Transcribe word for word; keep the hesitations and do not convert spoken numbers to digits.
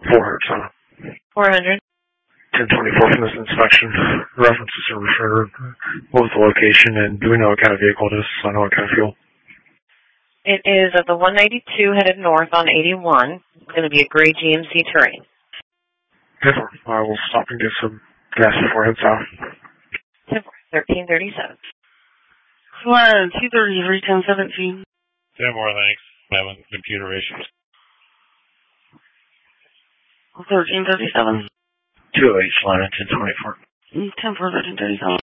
four hundred, son. four hundred. ten twenty-four from this inspection. References are referred. What was the location, and do we know what kind of vehicle it is? So I know what kind of fuel. It is at the one ninety-two headed north on eighty-one. It's going to be a gray G M C Terrain. Yes, sir. I will stop and get some gas before I head south. thirteen thirty-seven. Flying two thirty-three, ten seventeen. Ten more, thanks. I'm having computer issues. thirteen thirty-seven. two oh eight, flying ten twenty-four. ten four, thirteen thirty-seven.